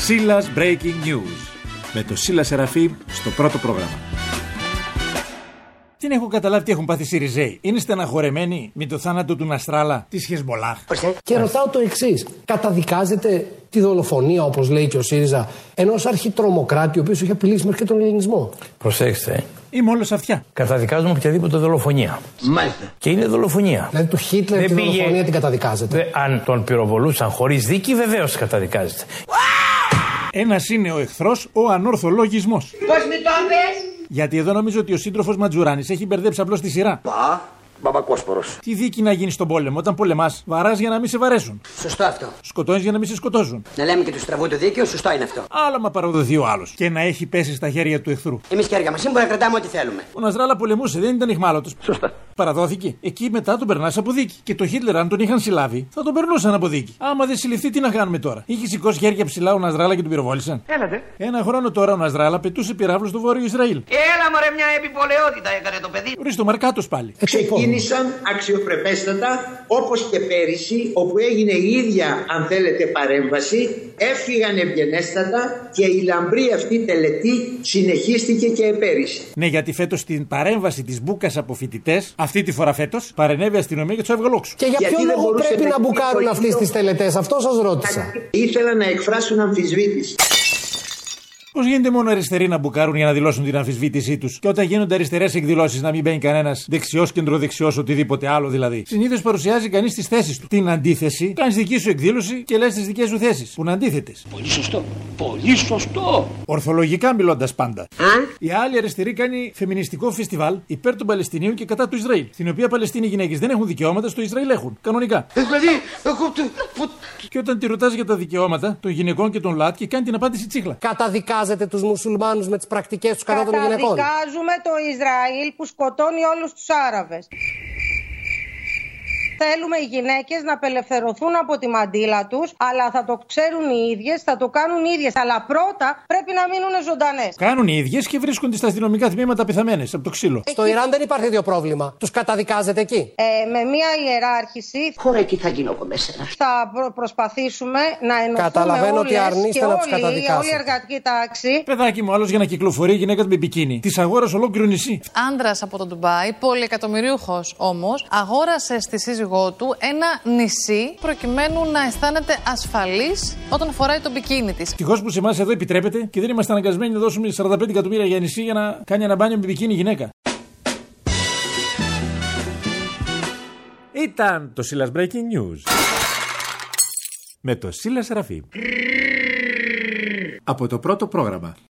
Σίλας Breaking News. Με το Σίλα Σεραφείμ στο πρώτο πρόγραμμα. Δεν έχω καταλάβει τι έχουν πάθει οι Σιριζέοι. Είναι στεναχωρεμένοι με το θάνατο του Ναστράλα της Χεσμολάχ. Και ρωτάω το εξής. Καταδικάζετε τη δολοφονία, όπως λέει και ο ΣΥΡΙΖΑ, ενός αρχιτρομοκράτη ο οποίος είχε απειλήσει μέχρι και τον ελληνισμό? Προσέξτε. Είμαι όλος αυτιά. Καταδικάζουμε οποιαδήποτε δολοφονία. Μάλιστα. Και είναι δολοφονία. Δηλαδή του Χίτλερ τη δολοφονία την καταδικάζετε? Αν τον πυροβολούσαν χωρίς δίκη, βεβαίως καταδικάζεται. Ένας είναι ο εχθρός, ο ανορθολογισμός. Πώς με το πες? Γιατί εδώ νομίζω ότι ο σύντροφος Ματζουράνης έχει μπερδέψει απλώς τη σειρά. Μπαμπακόσπορος. Τι δίκη να γίνει στον πόλεμο? Όταν πολεμάς, βαράς για να μην σε βαρέσουν. Σωστό αυτό. Σκοτώνεις για να μην σε σκοτώσουν. Να λέμε και του στραβού το δίκαιο, σωστό είναι αυτό. Άλλα μα παραδοθεί ο άλλος. Και να έχει πέσει στα χέρια του εχθρού. Εμείς χέρια μας μπορούμε να κρατάμε ό,τι θέλουμε. Ο Ναστράλα πολεμούσε, δεν ήταν αιχμάλωτος. Σωστά. Παραδόθηκε. Εκεί μετά τον περνάς από δίκη. Και το Χίτλερ, αν τον είχαν συλλάβει, θα τον περνούσαν από δίκη. Άμα δεν συλληφθεί, τι να κάνουμε τώρα? Είχε σηκώσει χέρια ψηλά ο Ναστράλα και τον πυροβόλησαν. Έλατε. Ένα χρόνο τώρα ο Ναστράλα πετούσε πυράβλους στο βόρειο Ισραήλ. Έλα μωρέ, μια επιπολαιότητα έκανε το παιδί. Ορίστε, ο Μαρκάτος πάλι. Ξεκίνησαν αξιοπρεπέστατα, όπως και πέρυσι, όπου έγινε η ίδια, αν θέλετε, παρέμβαση, έφυγαν ευγενέστατα και η λαμπρή αυτή τελετή συνεχίστηκε και πέρυσι. Ναι, γιατί φέτος στην παρέμβαση της Μπούκας από φοιτητές, αυτή τη φορά φέτος, παρενέβη η αστυνομία και τους έβγαλε. Και για ποιο λόγο πρέπει να μπουκάρουν αυτές τις τελετές? Αυτό σας ρώτησα. Ήθελαν να εκφράσουν αμφισβήτηση. Πώς γίνεται μόνο αριστεροί να μπουκάρουν για να δηλώσουν την αμφισβήτησή τους, και όταν γίνονται αριστερές εκδηλώσεις να μην μπαίνει κανένας δεξιός, κεντροδεξιός, οτιδήποτε άλλο δηλαδή? Συνήθως παρουσιάζει κανείς τις θέσεις του. Την αντίθεση, κάνεις δική σου εκδήλωση και λες τις δικές σου θέσεις, που είναι αντίθετες. Πολύ σωστό. Πολύ σωστό. Ορθολογικά μιλώντας πάντα. Η άλλη αριστερή κάνει φεμινιστικό φεστιβάλ υπέρ των Παλαιστινίων και κατά του Ισραήλ. Στην οποία Παλαιστίνοι γυναίκες δεν έχουν δικαιώματα, στο Ισραήλ έχουν. Κανονικά. Δηλαδή, εγώ. Και όταν τη ρωτάς για τα δικαιώματα των γυναικών και των ΛΑΤ, και κάνει την απάντηση τσίχλα. Καταδικάζετε τους μουσουλμάνους με τις πρακτικές τους κατά των γυναικών? Καταδικάζουμε το Ισραήλ που σκοτώνει όλους τους Άραβες. Θέλουμε οι γυναίκες να απελευθερωθούν από τη μαντήλα τους, αλλά θα το ξέρουν οι ίδιες, θα το κάνουν οι ίδιες. Αλλά πρώτα πρέπει να μείνουν ζωντανές. Κάνουν οι ίδιες και βρίσκονται στα αστυνομικά τμήματα πεθαμένες από το ξύλο. Στο Ιράν δεν υπάρχει τέτοιο πρόβλημα. Τους καταδικάζετε εκεί? Με μια ιεράρχηση. Χωρέ, τι θα γίνω εγώ μέσα. Θα προσπαθήσουμε να ενωθούμε. Καταλαβαίνω ότι αρνείστε να τους καταδικάσετε. Όλη η εργατική τάξη. Παιδάκι μου, άλλος για να κυκλοφορεί η γυναίκα του με μπικίνι. Της αγόρασε ολόκληρο νησί. Άνδρας από το Ντουμπάι, πολυεκατομμυρίουχος όμως, αγόρασε στη σύζυγό του ένα νησί προκειμένου να αισθάνεται ασφαλής όταν φοράει το μπικίνι της. Ευτυχώς που σε εμάς εδώ επιτρέπεται και δεν είμαστε αναγκασμένοι να δώσουμε 45 εκατομμύρια για νησί για να κάνει ένα μπάνιο με μπικίνι γυναίκα. Ήταν το Σίλας Breaking News με το Σίλα Σεραφείμ από το πρώτο πρόγραμμα.